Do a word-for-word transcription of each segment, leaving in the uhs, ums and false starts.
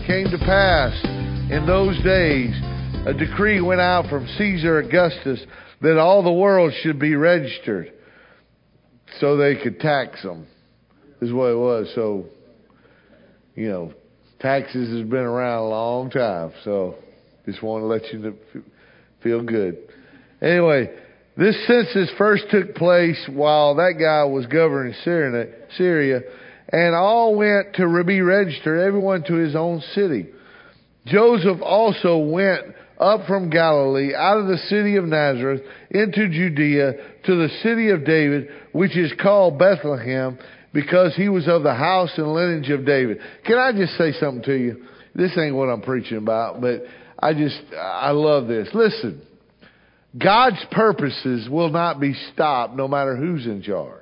came to pass in those days, a decree went out from Caesar Augustus that all the world should be registered so they could tax them, is what it was. So, you know, taxes has been around a long time, so just want to let you know, feel good. Anyway, this census first took place while that guy was governing Syria, and all went to be registered, everyone to his own city. Joseph also went up from Galilee, out of the city of Nazareth, into Judea, to the city of David, which is called Bethlehem, because he was of the house and lineage of David. Can I just say something to you? This ain't what I'm preaching about, but I just, I love this. Listen, God's purposes will not be stopped no matter who's in charge.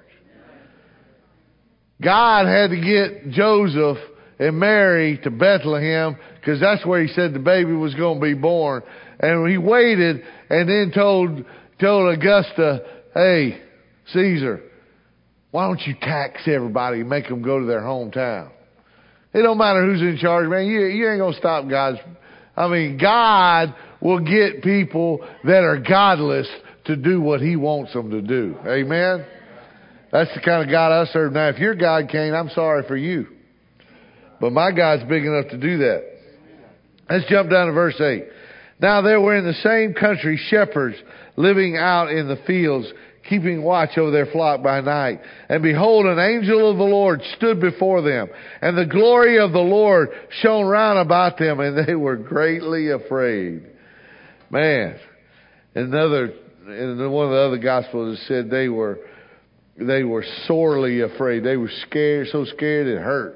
God had to get Joseph and Mary to Bethlehem because that's where he said the baby was going to be born. And he waited and then told, told Augusta, hey, Caesar, why don't you tax everybody and make them go to their hometown? It don't matter who's in charge, man. You, you ain't going to stop God's. I mean, God will get people that are godless to do what he wants them to do. Amen? That's the kind of God I serve. Now, if your God can't, I'm sorry for you. But my God's big enough to do that. Let's jump down to verse eight. Now there were in the same country shepherds living out in the fields, keeping watch over their flock by night. And behold, an angel of the Lord stood before them, and the glory of the Lord shone round about them, and they were greatly afraid. Man, another, in one of the other gospels it said they were, they were sorely afraid. They were scared, so scared it hurt.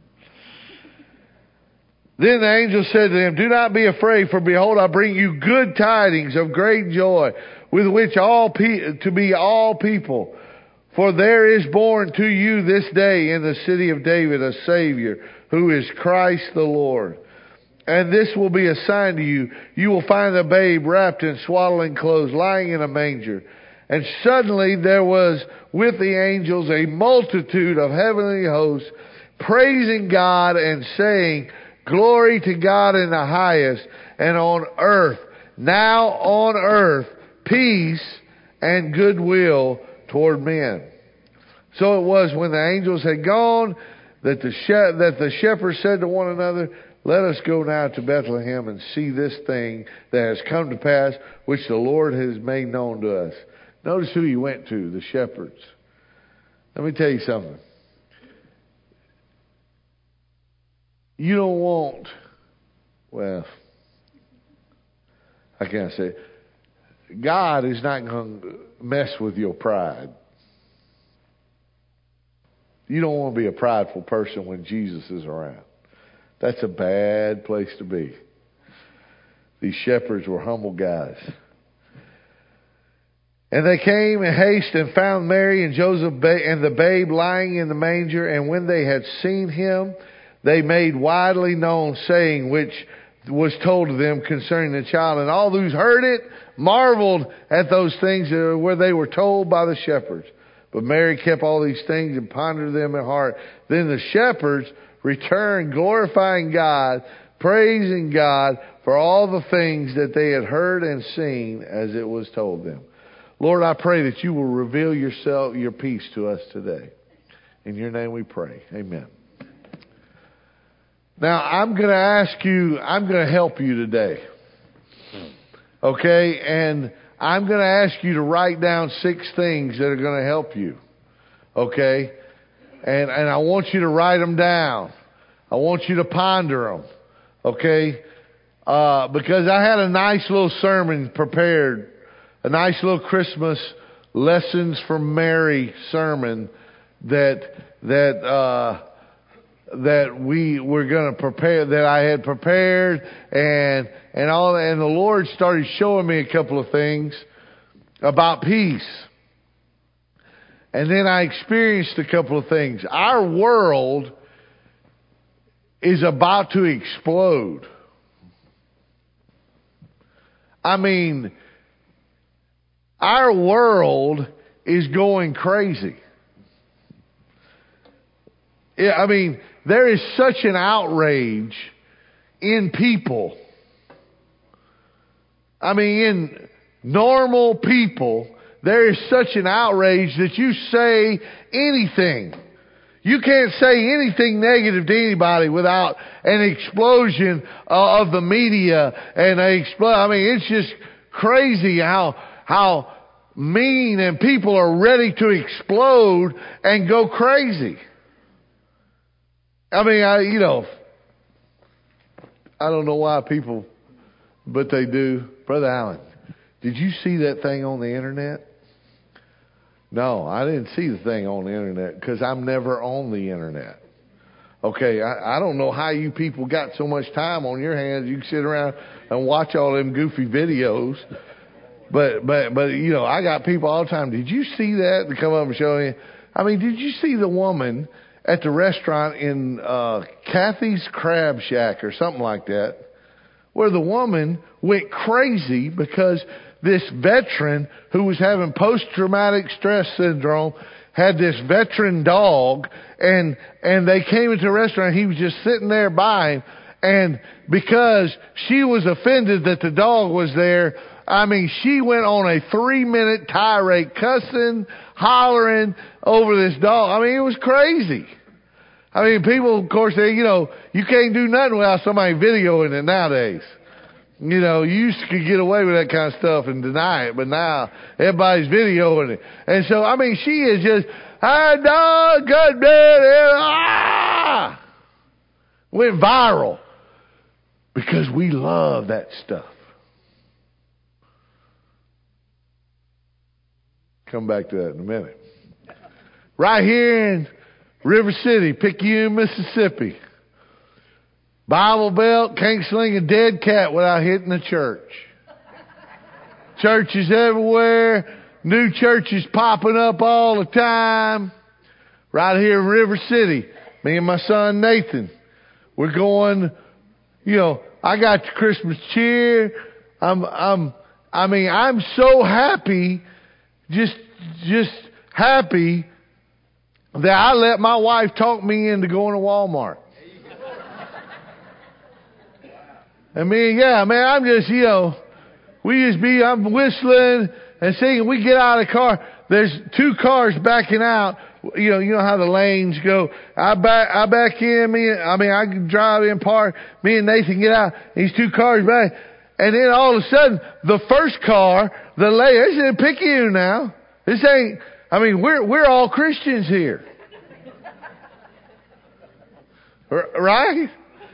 Then the angel said to them, do not be afraid, for behold, I bring you good tidings of great joy, with which all pe- to be all people. For there is born to you this day in the city of David a Savior, who is Christ the Lord. And this will be a sign to you. You will find the babe wrapped in swaddling clothes, lying in a manger. And suddenly there was with the angels a multitude of heavenly hosts, praising God and saying, glory to God in the highest, and on earth, now on earth, peace and goodwill toward men. So it was when the angels had gone that the she- that the shepherds said to one another, let us go now to Bethlehem and see this thing that has come to pass, which the Lord has made known to us. Notice who he went to, the shepherds. Let me tell you something. You don't want, well, I can't say it. God is not going to mess with your pride. You don't want to be a prideful person when Jesus is around. That's a bad place to be. These shepherds were humble guys. And they came in haste and found Mary and Joseph and the babe lying in the manger. And when they had seen him, they made widely known saying which was told to them concerning the child. And all those heard it marveled at those things where they were told by the shepherds. But Mary kept all these things and pondered them in heart. Then the shepherds returned, glorifying God, praising God for all the things that they had heard and seen as it was told them. Lord, I pray that you will reveal yourself, your peace to us today. In your name we pray. Amen. Now, I'm going to ask you, I'm going to help you today. Okay? And I'm going to ask you to write down six things that are going to help you. Okay? And and I want you to write them down. I want you to ponder them. Okay? Uh, because I had a nice little sermon prepared. A nice little Christmas Lessons from Mary sermon that, that, uh, that we were going to prepare, that I had prepared, and and all, and the Lord started showing me a couple of things about peace. And then I experienced a couple of things. Our world is about to explode. I mean, our world is going crazy. I mean, there is such an outrage in people. I mean, in normal people, there is such an outrage that you say anything. You can't say anything negative to anybody without an explosion uh, of the media and a expl- I mean, it's just crazy how how mean and people are ready to explode and go crazy. I mean, I you know, I don't know why people, but they do. Brother Allen, did you see that thing on the internet? No, I didn't see the thing on the internet because I'm never on the internet. Okay, I, I don't know how you people got so much time on your hands. You can sit around and watch all them goofy videos. But, but, but, you know, I got people all the time. Did you see that? To come up and show you. I mean, did you see the woman at the restaurant in uh, Kathy's Crab Shack or something like that, where the woman went crazy because this veteran who was having post-traumatic stress syndrome had this veteran dog, and and they came into the restaurant. He was just sitting there by him, and because she was offended that the dog was there, I mean, she went on a three-minute tirade, cussing, hollering over this dog. I mean, it was crazy. I mean, people, of course, they, you know, you can't do nothing without somebody videoing it nowadays. You know, you used to get away with that kind of stuff and deny it, but now everybody's videoing it. And so, I mean, she is just, ah, dog, good man, ah! Went viral because we love that stuff. Come back to that in a minute. Right here in River City, Picayune, Mississippi. Bible Belt can't sling a dead cat without hitting a church. Churches everywhere. New churches popping up all the time. Right here in River City, me and my son Nathan, we're going, you know, I got the Christmas cheer. I'm, I'm, I mean, I'm so happy, just, just happy that I let my wife talk me into going to Walmart. I mean, yeah, man, I'm just, you know, we just be, I'm whistling and singing. We get out of the car. There's two cars backing out. You know, you know how the lanes go. I back, I back in. Me, I mean, I can drive in, park. Me and Nathan get out. These two cars back, and then all of a sudden, the first car, the lady, this ain't Picayune now. This ain't. I mean, we're we're all Christians here, right?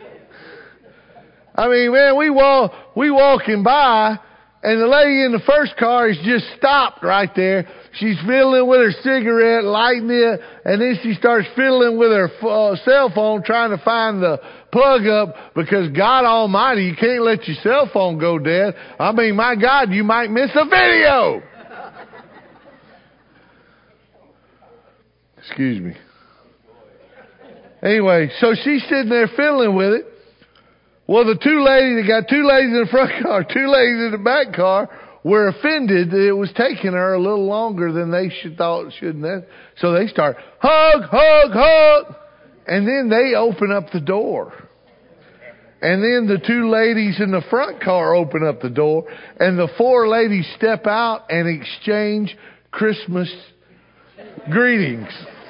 I mean, man, we walk, we walking by, and the lady in the first car is just stopped right there. She's fiddling with her cigarette, lighting it, and then she starts fiddling with her uh, cell phone, trying to find the plug up, because God Almighty, you can't let your cell phone go dead. I mean, my God, you might miss a video. Excuse me. Anyway, so she's sitting there fiddling with it. Well, the two ladies, they got two ladies in the front car, two ladies in the back car, were offended that it was taking her a little longer than they should thought it should. So they start, hug, hug, hug. And then they open up the door. And then the two ladies in the front car open up the door. And the four ladies step out and exchange Christmas greetings.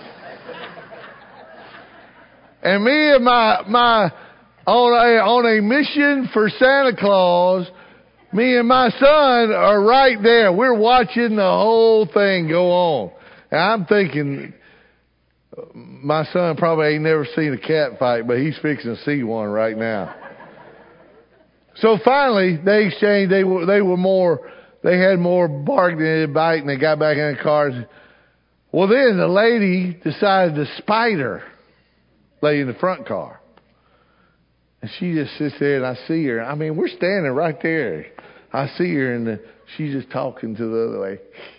And me and my, my, on a, on a mission for Santa Claus, me and my son are right there. We're watching the whole thing go on. And I'm thinking, my son probably ain't never seen a cat fight, but he's fixing to see one right now. So finally, they exchanged, they were, they were more, they had more barking and biting. They got back in the cars. Well, then the lady decided to spite her, lady in the front car. And she just sits there, and I see her. I mean, we're standing right there. I see her, and the, she's just talking to the other way.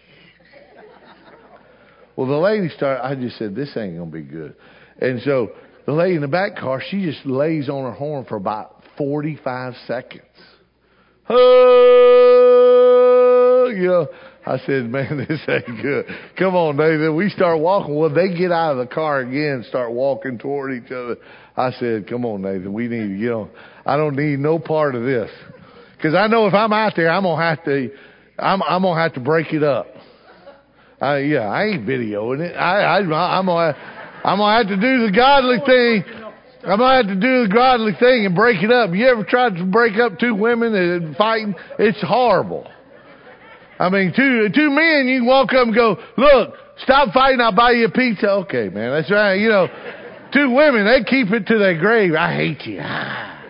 Well, the lady started, I just said, this ain't going to be good. And so the lady in the back car, she just lays on her horn for about forty-five seconds. Oh, you know, I said, man, this ain't good. Come on, Nathan. We start walking. Well, they get out of the car again and start walking toward each other. I said, come on, Nathan. We need to get on. I don't need no part of this. Because I know if I'm out there, I'm going to have to, I'm, I'm going to have to break it up. I, yeah, I ain't videoing it. I, I, I'm going to I'm going to have to do the godly thing. I'm going to have to do the godly thing and break it up. You ever tried to break up two women and fighting? It's horrible. I mean, two two men, you can walk up and go, look, stop fighting, I'll buy you a pizza. Okay, man, that's right. You know, two women, they keep it to their grave. I hate you. Ah.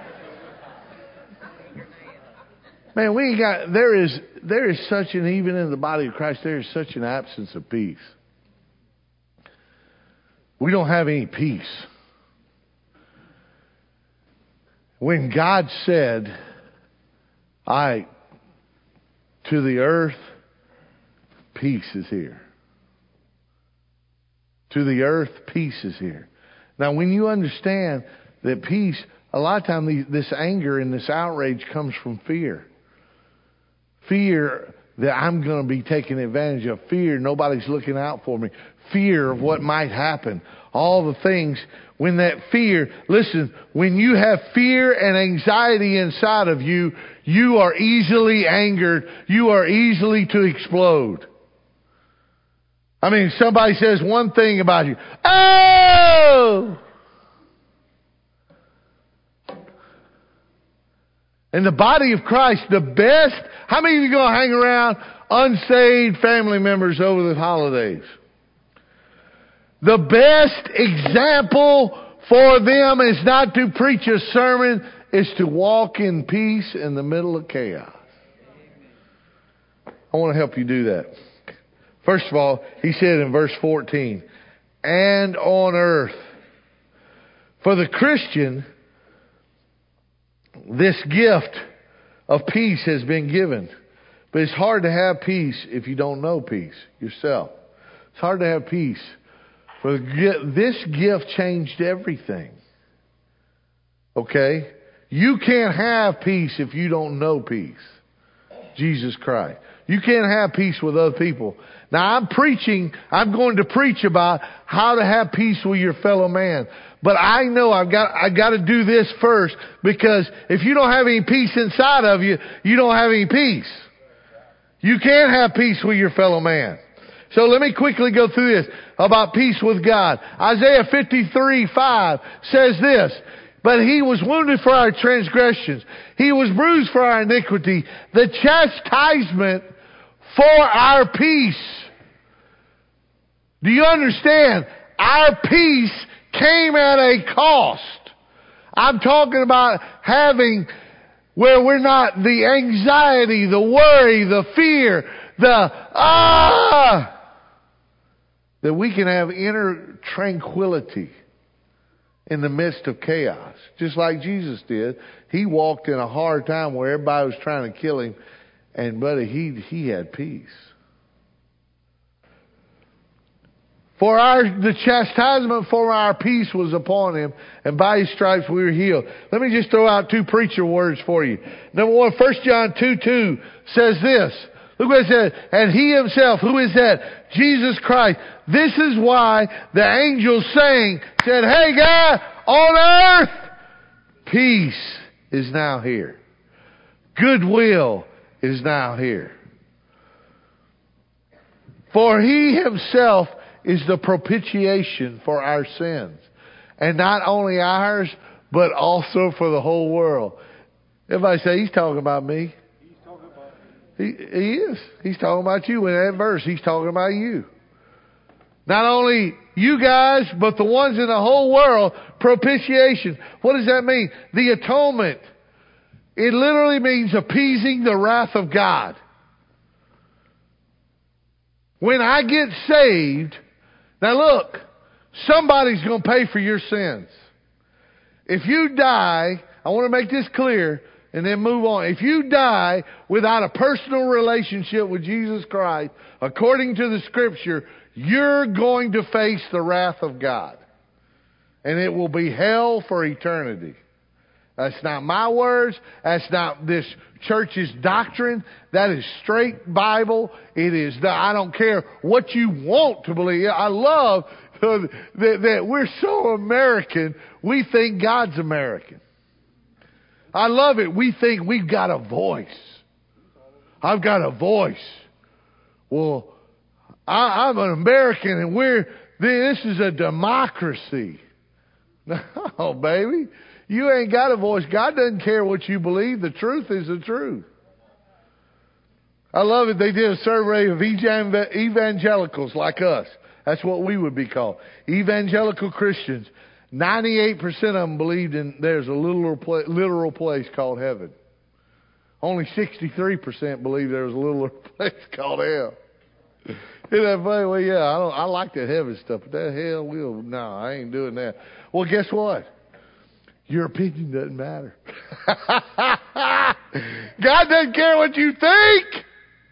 Man, we ain't got, there is, there is such an, even in the body of Christ, there is such an absence of peace. We don't have any peace. When God said, I, to the earth, peace is here. To the earth, peace is here. Now, when you understand that peace, a lot of times this anger and this outrage comes from fear. Fear that I'm going to be taken advantage of. Fear nobody's looking out for me. Fear of what might happen. All the things. When that fear, listen, when you have fear and anxiety inside of you, you are easily angered. You are easily to explode. I mean, somebody says one thing about you. Oh! In the body of Christ, the best, how many of you are going to hang around unsaved family members over the holidays? The best example for them is not to preach a sermon, is to walk in peace in the middle of chaos. I want to help you do that. First of all, he said in verse fourteen, and on earth. For the Christian, this gift of peace has been given. But it's hard to have peace if you don't know peace yourself. It's hard to have peace. For this gift changed everything. Okay? You can't have peace if you don't know peace. Jesus Christ. You can't have peace with other people. Now I'm preaching, I'm going to preach about how to have peace with your fellow man. But I know I've got, I got to do this first, because if you don't have any peace inside of you, you don't have any peace. You can't have peace with your fellow man. So let me quickly go through this about peace with God. Isaiah fifty-three five says this, but he was wounded for our transgressions. He was bruised for our iniquity. The chastisement for our peace. Do you understand? Our peace came at a cost. I'm talking about having where we're not the anxiety, the worry, the fear, the ah, that we can have inner tranquility in the midst of chaos. Just like Jesus did. He walked in a hard time where everybody was trying to kill him, and buddy, he he had peace. For our, the chastisement for our peace was upon him, and by his stripes we were healed. Let me just throw out two preacher words for you. Number one, First John two two says this. Look what it says. And he himself, who is that? Jesus Christ. This is why the angels sang, said, hey God, on earth, peace is now here. Goodwill is now here. For he himself is the propitiation for our sins. And not only ours, but also for the whole world. Everybody say, he's talking about me. He's talking about He, he is. He's talking about you. In that verse, he's talking about you. Not only you guys, but the ones in the whole world. Propitiation. What does that mean? The atonement. It literally means appeasing the wrath of God. When I get saved, now look, somebody's going to pay for your sins. If you die, I want to make this clear and then move on. If you die without a personal relationship with Jesus Christ, according to the Scripture, you're going to face the wrath of God. And it will be hell for eternity. That's not my words. That's not this church's doctrine. That is straight Bible. It is the, I don't care what you want to believe. I love that, that we're so American, we think God's American. I love it. We think we've got a voice. I've got a voice. Well, I, I'm an American and we're, this is a democracy. No, baby. You ain't got a voice. God doesn't care what you believe. The truth is the truth. I love it. They did a survey of evangelicals like us. That's what we would be called. Evangelical Christians. ninety-eight percent of them believed in there's a literal, literal place called heaven. Only sixty-three percent believed there was a little place called hell. Isn't that funny? Well, yeah, I don't. I like that heaven stuff, but that hell will. No, I ain't doing that. Well, guess what? Your opinion doesn't matter. God doesn't care what you think.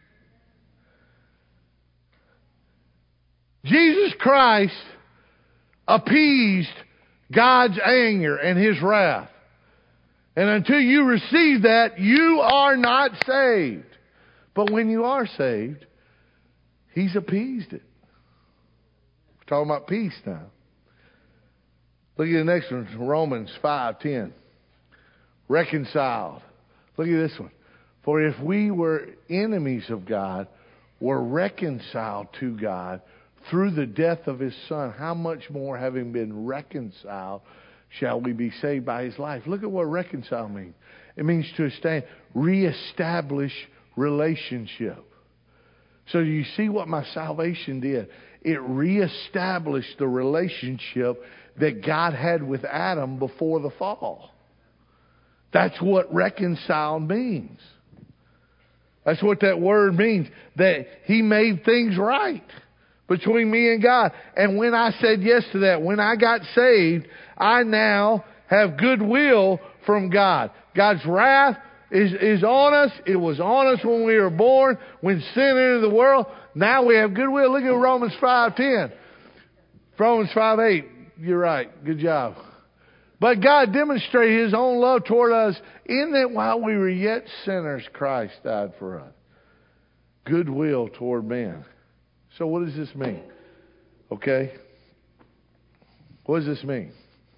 Jesus Christ appeased God's anger and His wrath. And until you receive that, you are not saved. But when you are saved, He's appeased it. We're talking about peace now. Look at the next one, Romans five ten. Reconciled. Look at this one. For if we were enemies of God, were reconciled to God through the death of His Son, how much more, having been reconciled, shall we be saved by His life? Look at what reconcile means. It means to stand, reestablish relationship. So you see what my salvation did? It reestablished the relationship that God had with Adam before the fall. That's what reconciled means. That's what that word means. That He made things right between me and God. And when I said yes to that, when I got saved, I now have goodwill from God. God's wrath is, is on us. It was on us when we were born, when sin entered the world. Now we have goodwill. Look at Romans five ten. Romans five eight. You're right. Good job. But God demonstrated His own love toward us in that while we were yet sinners, Christ died for us. Goodwill toward men. So what does this mean? Okay. What does this mean?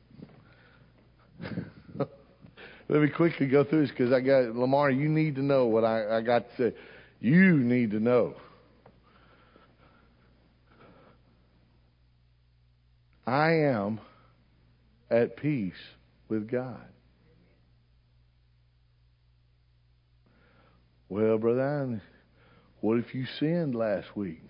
Let me quickly go through this because I got, Lamar, you need to know what I, I got to say. You need to know. I am at peace with God. Well, Brother Allen, what if you sinned last week?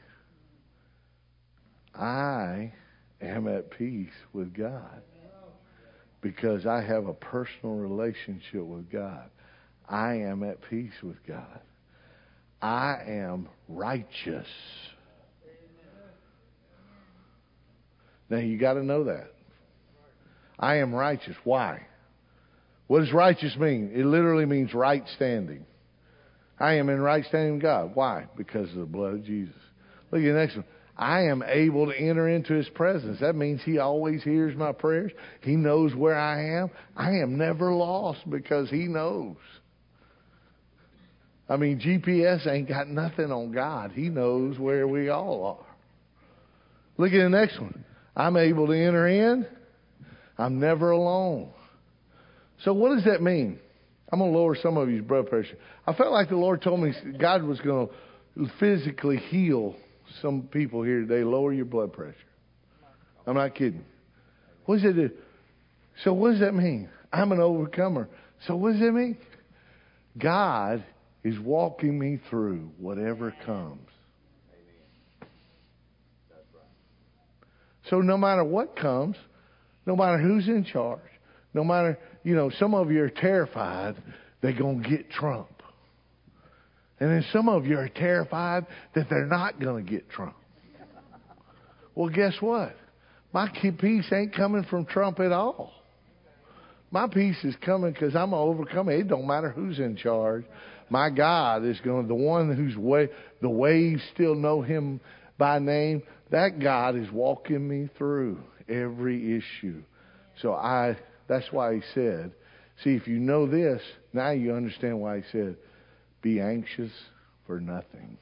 I am at peace with God because I have a personal relationship with God. I am at peace with God. I am righteous. Now, you got to know that. I am righteous. Why? What does righteous mean? It literally means right standing. I am in right standing with God. Why? Because of the blood of Jesus. Look at the next one. I am able to enter into His presence. That means He always hears my prayers. He knows where I am. I am never lost because He knows. I mean, G P S ain't got nothing on God. He knows where we all are. Look at the next one. I'm able to enter in. I'm never alone. So what does that mean? I'm going to lower some of your blood pressure. I felt like the Lord told me God was going to physically heal some people here today. Lower your blood pressure. I'm not kidding. What does it do? So what does that mean? I'm an overcomer. So what does that mean? God is walking me through whatever comes. So no matter what comes, no matter who's in charge, no matter, you know, some of you are terrified they're going to get Trump. And then some of you are terrified that they're not going to get Trump. Well, guess what? My peace ain't coming from Trump at all. My peace is coming because I'm going to overcome it. It don't matter who's in charge. My God is going to, the one whose way, the waves still know Him by name, that God is walking me through every issue. So I, that's why He said, See, if you know this, now you understand why he said, be anxious for nothing.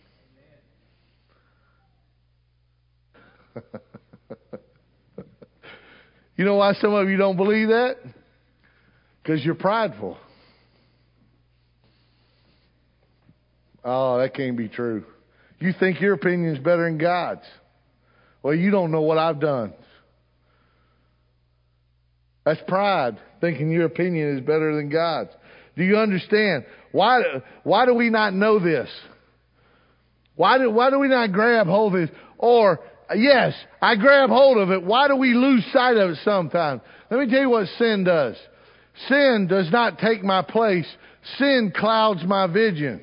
You know why some of you don't believe that? Because you're prideful. Oh, that can't be true. You think your opinion is better than God's. Well, you don't know what I've done. That's pride, thinking your opinion is better than God's. Do you understand? Why, why do we not know this? Why do, why do we not grab hold of this? Or, yes, I grab hold of it. Why do we lose sight of it sometimes? Let me tell you what sin does. Sin does not take my place. Sin clouds my vision.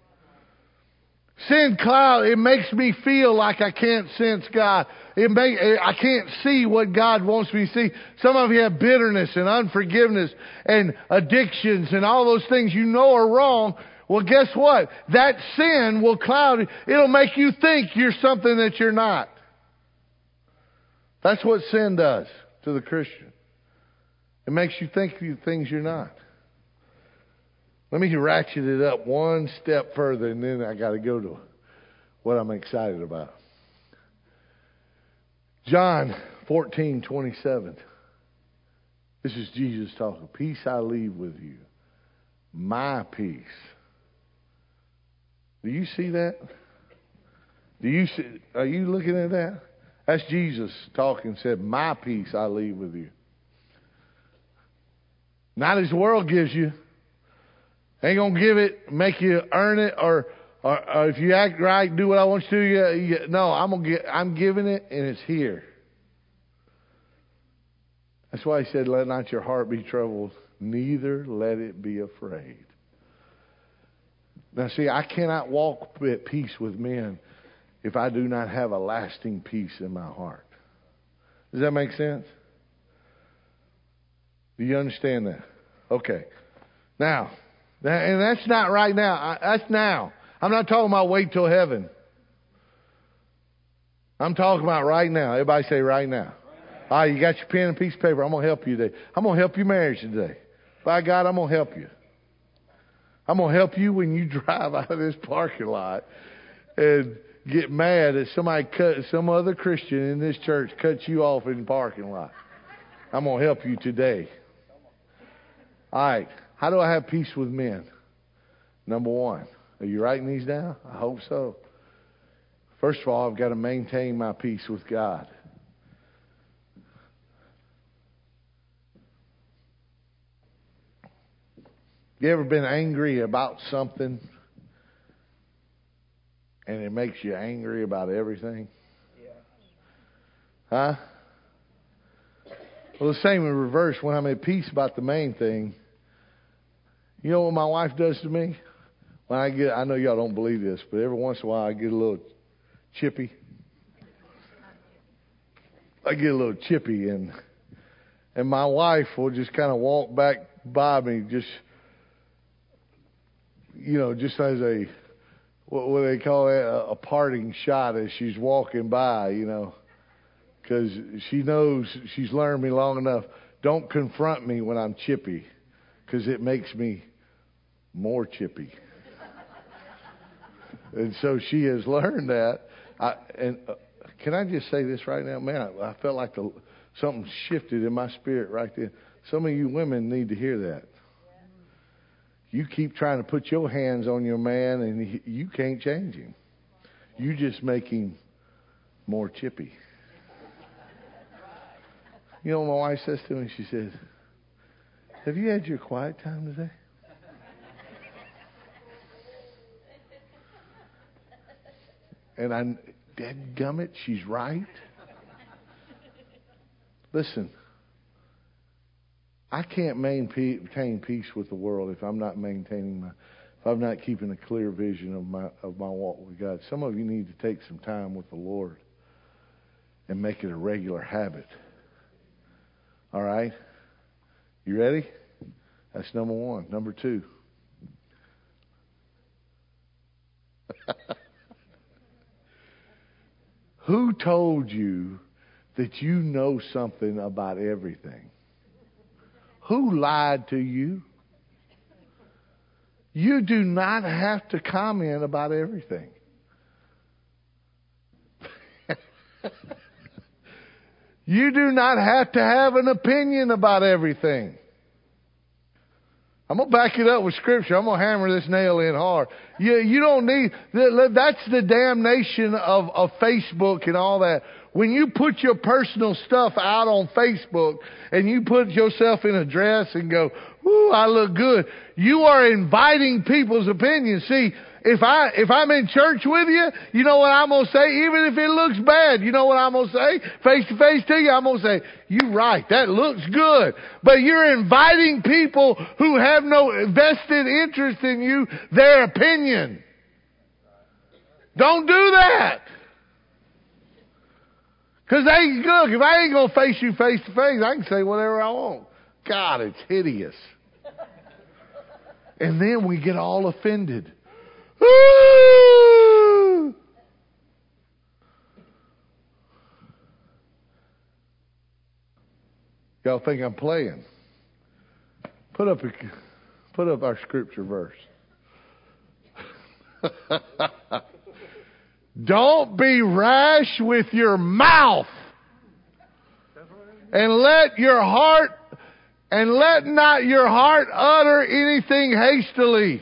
Sin cloud, it makes me feel like I can't sense God. It make, I can't see what God wants me to see. Some of you have bitterness and unforgiveness and addictions and all those things you know are wrong. Well, guess what? That sin will cloud it. It'll make you think you're something that you're not. That's what sin does to the Christian. It makes you think you things you're not. Let me ratchet it up one step further, and then I got to go to what I'm excited about. John fourteen twenty-seven. This is Jesus talking. Peace I leave with you. My peace. Do you see that? Do you see? Are you looking at that? That's Jesus talking. Said, my peace I leave with you. Not as the world gives you. Ain't gonna give it, make you earn it, or, or, or if you act right, do what I want you to. You, you, no, I'm gonna get. I'm giving it, and it's here. That's why he said, "Let not your heart be troubled, neither let it be afraid." Now, see, I cannot walk at peace with men if I do not have a lasting peace in my heart. Does that make sense? Do you understand that? Okay. Now. And that's not right now. That's now. I'm not talking about wait till heaven. I'm talking about right now. Everybody say right now. All right, you got your pen and piece of paper. I'm going to help you today. I'm going to help your marriage today. By God, I'm going to help you. I'm going to help you when you drive out of this parking lot and get mad that somebody cut, some other Christian in this church cuts you off in the parking lot. I'm going to help you today. All right. How do I have peace with men? Number one. Are you writing these down? I hope so. First of all, I've got to maintain my peace with God. You ever been angry about something and it makes you angry about everything? Yeah. Huh? Well, the same in reverse. When I'm at peace about the main thing, you know what my wife does to me? When I get, I know y'all don't believe this, but every once in a while I get a little chippy. I get a little chippy, and and my wife will just kind of walk back by me, just you know, just as a what, what do they call it, a, a parting shot as she's walking by, you know, because she knows she's learned me long enough. Don't confront me when I'm chippy, because it makes me more chippy. And so she has learned that. I, and uh, can I just say this right now? Man, I, I felt like the, something shifted in my spirit right there. Some of you women need to hear that. You keep trying to put your hands on your man, and he, you can't change him. You just make him more chippy. You know what my wife says to me? She says, have you had your quiet time today? And I, dadgummit, she's right. Listen, I can't maintain peace with the world if I'm not maintaining my, if I'm not keeping a clear vision of my of my walk with God. Some of you need to take some time with the Lord and make it a regular habit. All right? You ready? That's number one. Number two. Who told you that you know something about everything? Who lied to you? You do not have to comment about everything. You do not have to have an opinion about everything. I'm going to back it up with Scripture. I'm going to hammer this nail in hard. You, you don't need... That's the damnation of, of Facebook and all that. When you put your personal stuff out on Facebook and you put yourself in a dress and go, ooh, I look good, you are inviting people's opinions. See, if, I, if I'm in church with you, you know what I'm going to say? Even if it looks bad, you know what I'm going to say? Face to face to you, I'm going to say, you're right, that looks good. But you're inviting people who have no vested interest in you, their opinion. Don't do that. Because, hey, look, if I ain't going to face you face to face, I can say whatever I want. God, it's hideous. And then we get all offended. Ooh! Y'all think I'm playing? Put up a, put up our scripture verse. Don't be rash with your mouth, and let your heart, and let not your heart utter anything hastily.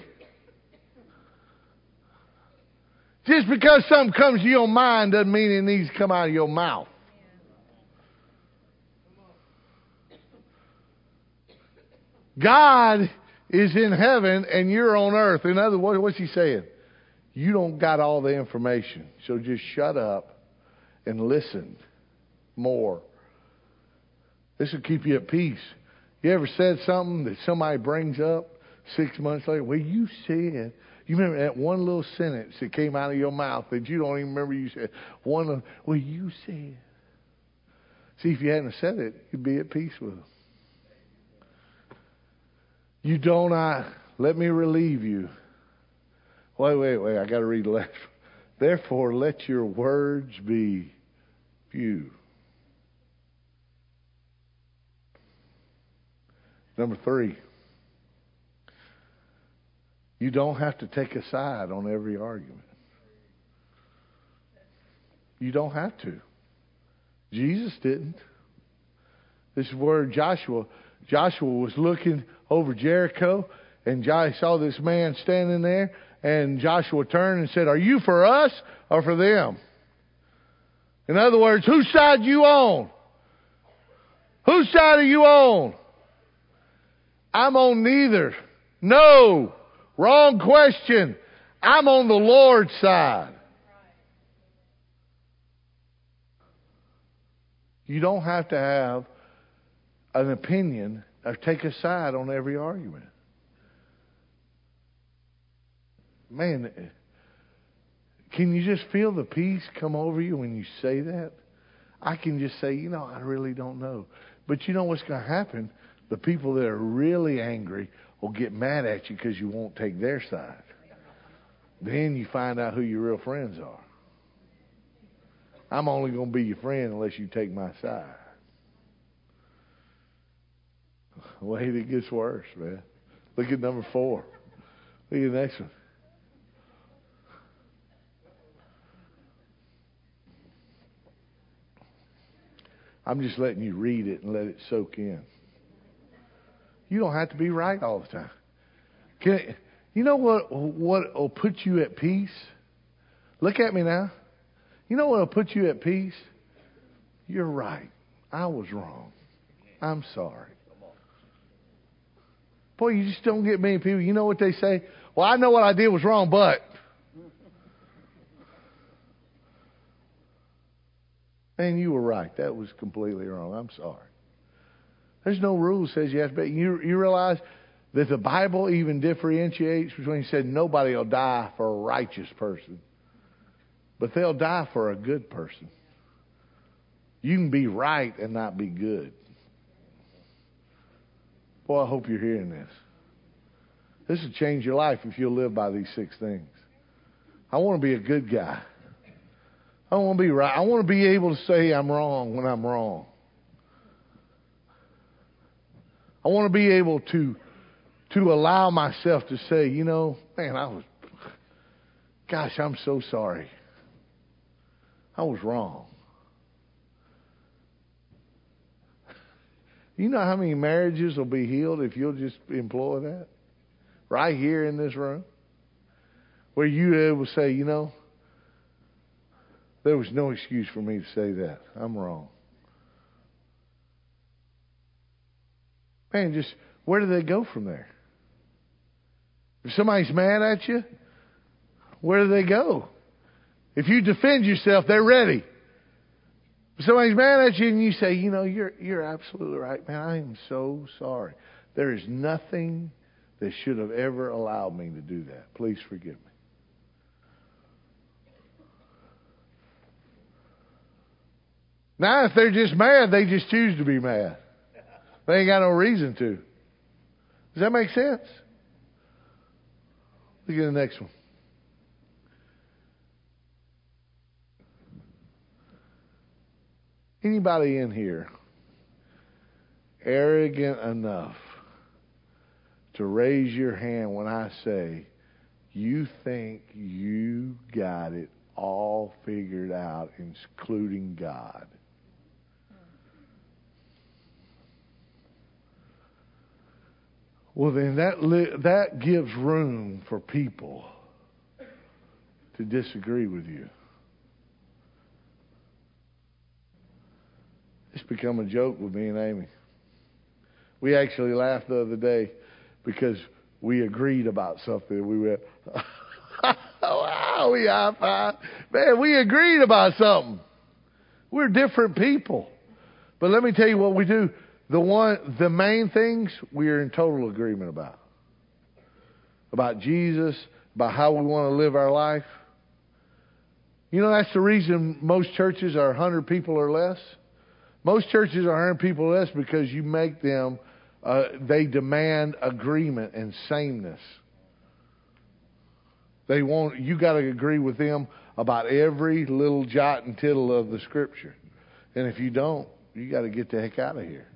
Just because something comes to your mind doesn't mean it needs to come out of your mouth. God is in heaven and you're on earth. In other words, what's he saying? You don't got all the information. So just shut up and listen more. This will keep you at peace. You ever said something that somebody brings up six months later? Well, you said... You remember that one little sentence that came out of your mouth that you don't even remember you said? One of, well, you said. See, if you hadn't said it, you'd be at peace with them. You don't, I, let me relieve you. Wait, wait, wait, I got to read the last. Therefore, let your words be few. Number three. You don't have to take a side on every argument. You don't have to. Jesus didn't. This is where Joshua, Joshua was looking over Jericho, and Joshua saw this man standing there, and Joshua turned and said, are you for us or for them? In other words, whose side you on? Whose side are you on? I'm on neither. No. Wrong question. I'm on the Lord's side. You don't have to have an opinion or take a side on every argument. Man, can you just feel the peace come over you when you say that? I can just say, you know, I really don't know. But you know what's going to happen? The people that are really angry will get mad at you because you won't take their side. Then you find out who your real friends are. I'm only going to be your friend unless you take my side. Wait, it gets worse, man. Look at number four. Look at the next one. I'm just letting you read it and let it soak in. You don't have to be right all the time. Can it, you know what what will put you at peace? Look at me now. You know what will put you at peace? You're right. I was wrong. I'm sorry. Boy, you just don't get many people. You know what they say? Well, I know what I did was wrong, but... Man, you were right. That was completely wrong. I'm sorry. There's no rule that says you have to be. You, you realize that the Bible even differentiates between, it said nobody will die for a righteous person, but they'll die for a good person. You can be right and not be good. Boy, I hope you're hearing this. This will change your life if you'll live by these six things. I want to be a good guy. I don't want to be right. I want to be able to say I'm wrong when I'm wrong. I want to be able to to allow myself to say, you know, man, I was, gosh, I'm so sorry. I was wrong. You know how many marriages will be healed if you'll just employ that? Right here in this room. Where you will say, you know, there was no excuse for me to say that. I'm wrong. Man, just where do they go from there? If somebody's mad at you, where do they go? If you defend yourself, they're ready. If somebody's mad at you and you say, you know, you're you're absolutely right, man, I am so sorry. There is nothing that should have ever allowed me to do that. Please forgive me. Now, if they're just mad, they just choose to be mad. They ain't got no reason to. Does that make sense? Look at the next one. Anybody in here arrogant enough to raise your hand when I say you think you got it all figured out, including God? Well, then that li- that gives room for people to disagree with you. It's become a joke with me and Amy. We actually laughed the other day because we agreed about something. We went, wow, we high five. Man, we agreed about something. We're different people. But let me tell you what we do. The one, the main things we are in total agreement about. About Jesus, about how we want to live our life. You know, that's the reason most churches are one hundred people or less. Most churches are one hundred people or less because you make them, uh, they demand agreement and sameness. They want, you got to agree with them about every little jot and tittle of the Scripture. And if you don't, you got to get the heck out of here.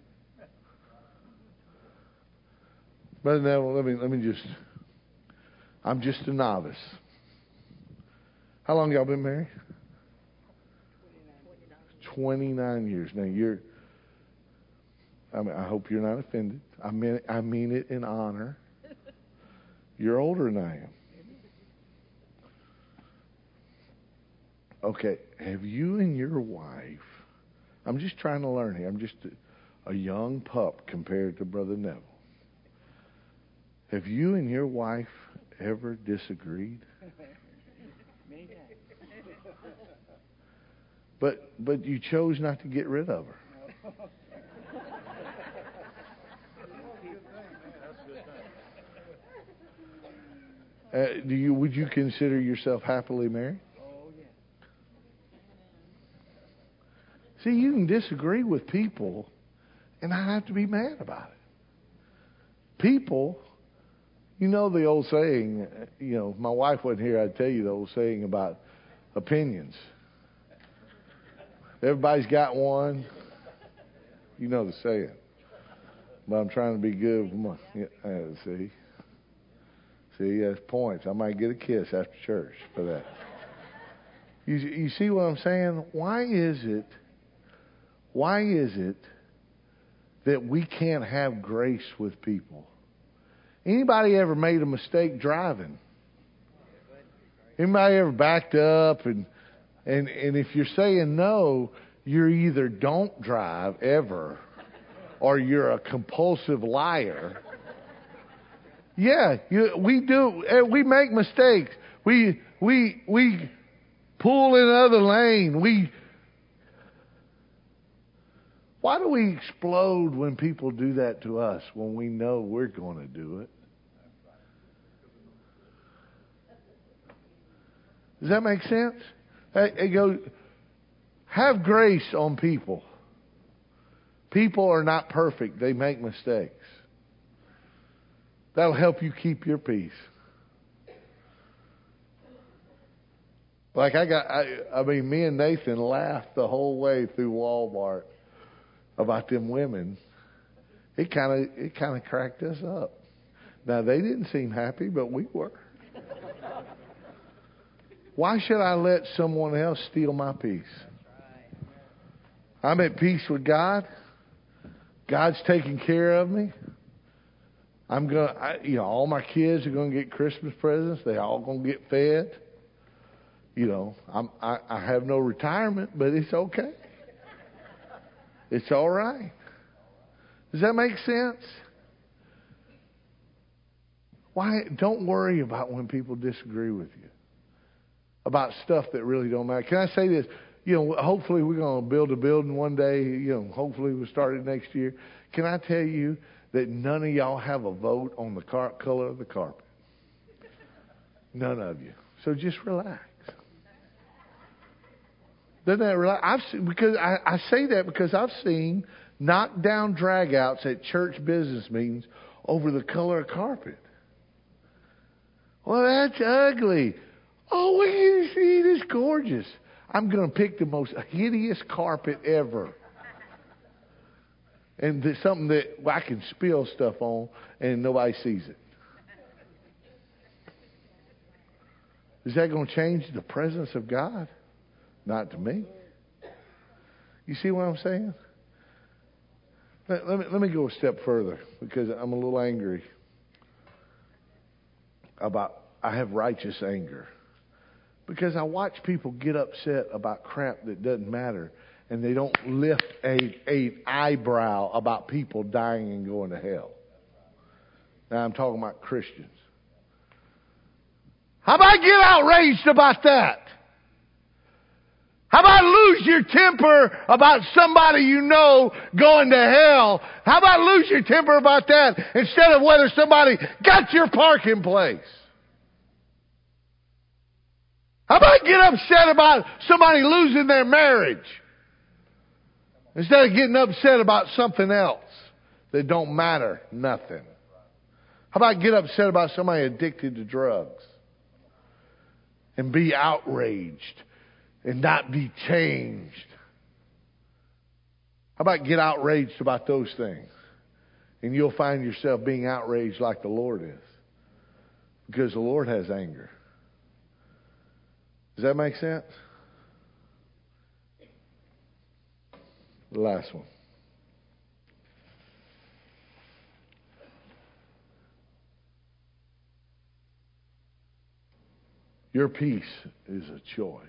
But now, let me let me just. I'm just a novice. How long y'all been married? Twenty-nine years. Now you're. I mean, I hope you're not offended. I mean, I mean it in honor. You're older than I am. Okay. Have you and your wife? I'm just trying to learn here. I'm just a, a young pup compared to Brother Neville. Have you and your wife ever disagreed? But but you chose not to get rid of her. Uh, do you would you consider yourself happily married? See, you can disagree with people and not have to be mad about it. People, you know the old saying, you know, if my wife wasn't here, I'd tell you the old saying about opinions. Everybody's got one. You know the saying. But I'm trying to be good with my, yeah, see. See, that's points. I might get a kiss after church for that. You, you see what I'm saying? Why is it, why is it that we can't have grace with people? Anybody ever made a mistake driving? Anybody ever backed up and and and if you're saying no, you're either don't drive ever or you're a compulsive liar. Yeah, you, we do. We make mistakes. We we we pull in another lane. We. Why do we explode when people do that to us when we know we're going to do it? Does that make sense? Hey, hey, go. Have grace on people. People are not perfect. They make mistakes. That'll help you keep your peace. Like I got, I, I mean, me and Nathan laughed the whole way through Walmart about them women It kind of it kind of cracked us up. Now, they didn't seem happy, but we were. Why should I let someone else steal my peace? I'm at peace with God. God's taking care of me. I'm going to, you know, all my kids are going to get Christmas presents. They're all going to get fed. You know, I'm, I, I have no retirement, but it's okay. It's all right. Does that make sense? Why? Don't worry about when people disagree with you about stuff that really don't matter. Can I say this? You know, hopefully we're going to build a building one day. You know, hopefully we'll start it next year. Can I tell you that none of y'all have a vote on the car- color of the carpet? None of you. So just relax. Doesn't that relax? I've seen, because I, I say that because I've seen knockdown dragouts at church business meetings over the color of carpet. Well, that's ugly. Oh, what you see? It is gorgeous. I'm going to pick the most hideous carpet ever. And there's something that I can spill stuff on and nobody sees it. Is that going to change the presence of God? Not to me. You see what I'm saying? Let, let me, let me go a step further because I'm a little angry about, I have righteous anger. Because I watch people get upset about crap that doesn't matter, and they don't lift a, a eyebrow about people dying and going to hell. Now I'm talking about Christians. How about get outraged about that? How about lose your temper about somebody you know going to hell? How about lose your temper about that instead of whether somebody got your parking place? How about get upset about somebody losing their marriage instead of getting upset about something else that don't matter nothing? How about get upset about somebody addicted to drugs and be outraged and not be changed? How about get outraged about those things? And you'll find yourself being outraged like the Lord is. Because the Lord has anger. Does that make sense? The last one. Your peace is a choice.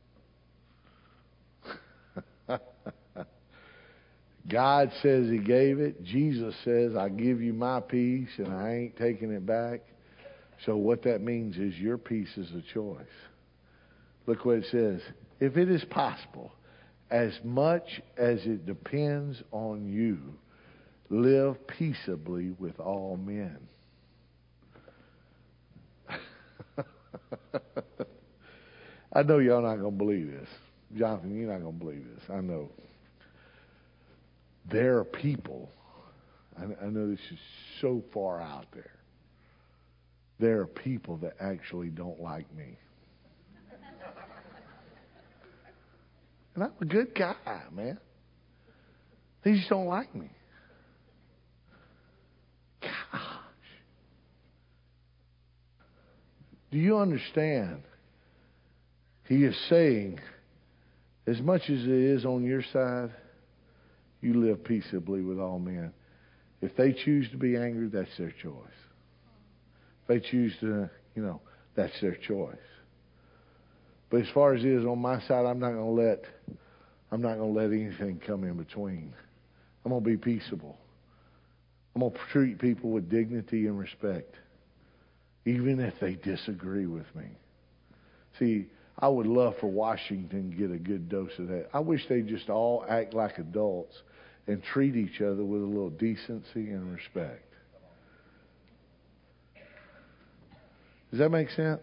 God says He gave it. Jesus says, I give you my peace and I ain't taking it back. So what that means is your peace is a choice. Look what it says. If it is possible, as much as it depends on you, live peaceably with all men. I know y'all not going to believe this. Jonathan, you're not going to believe this. I know. There are people, I, I know this is so far out there, there are people that actually don't like me. And I'm a good guy, man. They just don't like me. Gosh. Do you understand? He is saying, as much as it is on your side, you live peaceably with all men. If they choose to be angry, that's their choice. If they choose to, you know, that's their choice. But as far as it is on my side, I'm not going to let, I'm not going to let anything come in between. I'm going to be peaceable. I'm going to treat people with dignity and respect, even if they disagree with me. See, I would love for Washington to get a good dose of that. I wish they'd just all act like adults and treat each other with a little decency and respect. Does that make sense?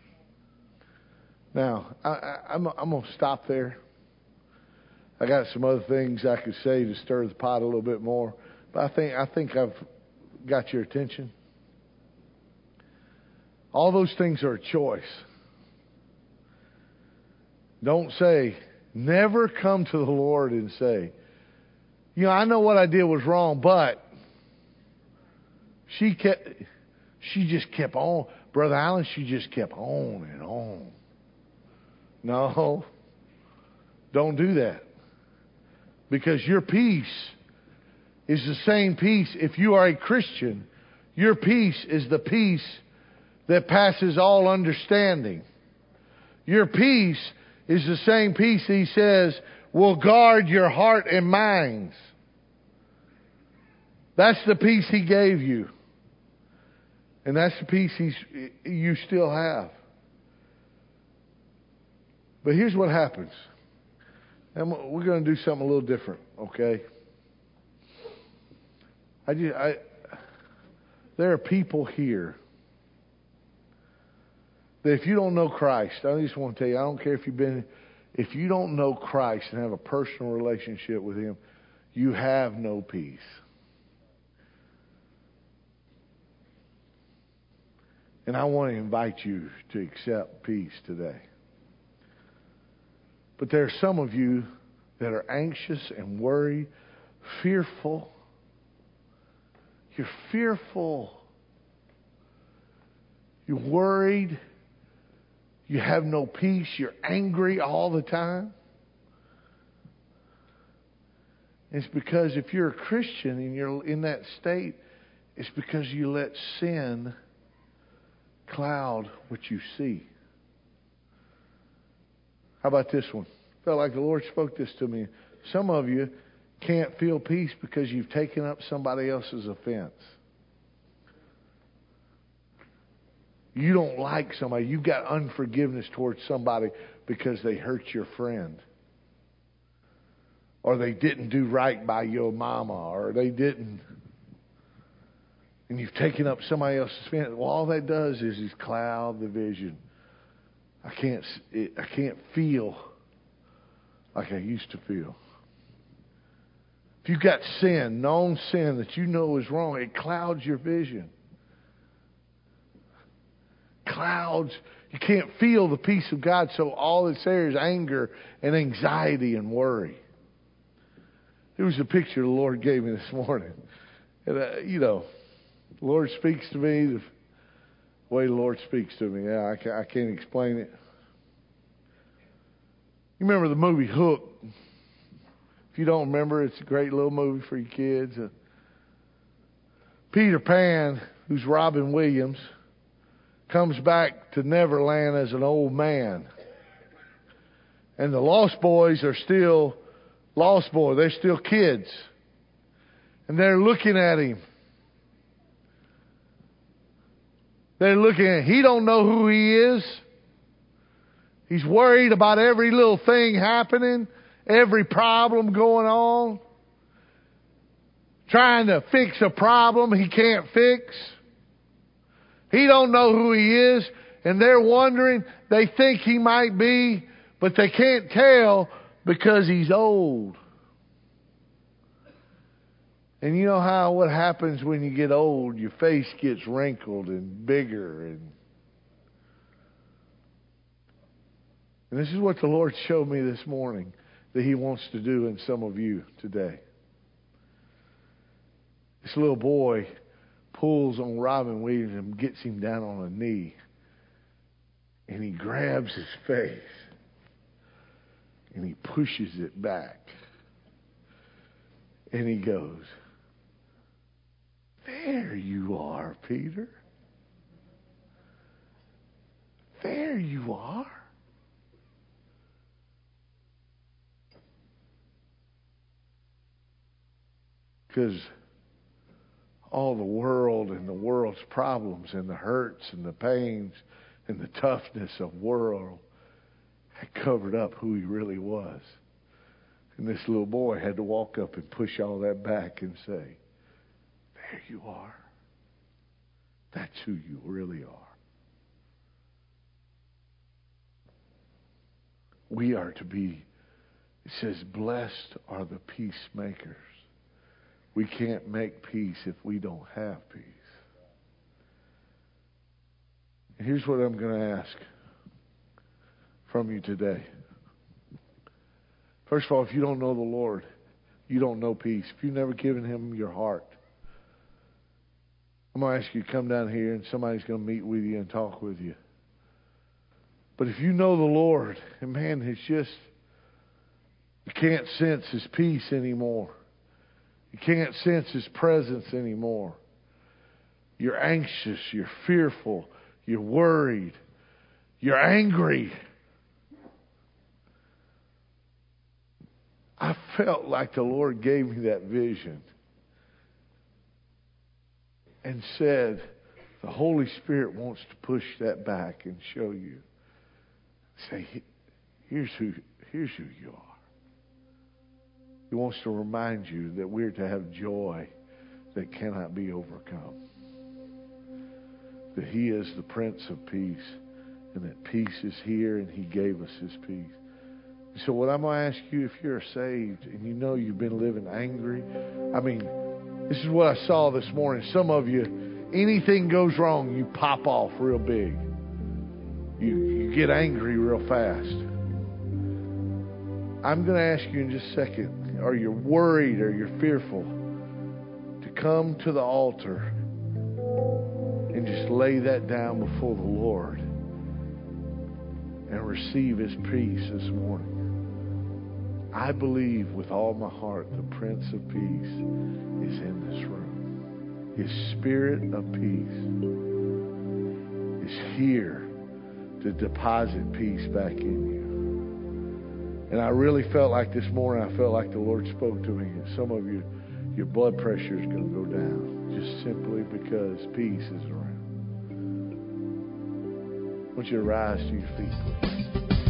Now, I, I, I'm, I'm going to stop there. I got some other things I could say to stir the pot a little bit more, but I think I think I've got your attention. All those things are a choice. Don't say, never come to the Lord and say, you know, I know what I did was wrong, but She kept, she just kept on. Brother Allen, she just kept on and on. No, don't do that. Because your peace is the same peace. If you are a Christian, your peace is the peace that passes all understanding. Your peace is the same peace, he says, will guard your heart and minds. That's the peace he gave you. And that's the peace he's, you still have. But here's what happens. And we're going to do something a little different, okay? I just, I, there are people here that if you don't know Christ, I just want to tell you, I don't care if you've been, if you don't know Christ and have a personal relationship with Him, you have no peace. And I want to invite you to accept peace today. But there are some of you that are anxious and worried, fearful. You're fearful. You're worried. You have no peace. You're angry all the time. It's because if you're a Christian and you're in that state, it's because you let sin cloud what you see. How about this one? Felt like the Lord spoke this to me. Some of you can't feel peace because you've taken up somebody else's offense. You don't like somebody. You've got unforgiveness towards somebody because they hurt your friend. Or they didn't do right by your mama. Or they didn't. And you've taken up somebody else's offense. Well, all that does is, is cloud the vision. I can't, it, I can't feel like I used to feel. If you've got sin, known sin that you know is wrong, it clouds your vision. Clouds. You can't feel the peace of God, so all that's there is anger and anxiety and worry. It was a picture the Lord gave me this morning. And, uh, you know, the Lord speaks to me the way the Lord speaks to me. Yeah, I can't, I can't explain it. You remember the movie Hook? If you don't remember, it's a great little movie for your kids. Uh, Peter Pan, who's Robin Williams, comes back to Neverland as an old man. And the Lost Boys are still Lost Boys. They're still kids. And they're looking at him. They're looking at him. He don't know who he is. He's worried about every little thing happening, every problem going on, trying to fix a problem he can't fix. He don't know who he is, and they're wondering. They think he might be, but they can't tell because he's old. And you know how what happens when you get old? Your face gets wrinkled and bigger. And, and this is what the Lord showed me this morning that He wants to do in some of you today. This little boy pulls on Robin Williams and gets him down on a knee. And he grabs his face. And he pushes it back. And he goes, "There you are, Peter. There you are." Because all the world and the world's problems and the hurts and the pains and the toughness of world had covered up who he really was. And this little boy had to walk up and push all that back and say, "There you are. That's who you really are." We are to be, it says, blessed are the peacemakers. We can't make peace if we don't have peace. And here's what I'm going to ask from you today. First of all, if you don't know the Lord, you don't know peace. If you've never given Him your heart, I'm going to ask you to come down here and somebody's going to meet with you and talk with you. But if you know the Lord, and man, it's just, you can't sense His peace anymore. You can't sense His presence anymore. You're anxious, you're fearful, you're worried, you're angry. I felt like the Lord gave me that vision and said, the Holy Spirit wants to push that back and show you. Say, here's who, here's who you are. He wants to remind you that we're to have joy that cannot be overcome. That He is the Prince of Peace, and that peace is here, and He gave us His peace. So what I'm going to ask you, if you're saved and you know you've been living angry, I mean, this is what I saw this morning. Some of you, anything goes wrong, you pop off real big. You, you get angry real fast. I'm going to ask you in just a second, or you're worried or you're fearful, to come to the altar and just lay that down before the Lord and receive His peace this morning. I believe with all my heart the Prince of Peace is in this room. His Spirit of peace is here to deposit peace back in you. And I really felt like this morning, I felt like the Lord spoke to me. And some of you, your blood pressure is going to go down just simply because peace is around. I want you to rise to your feet, please.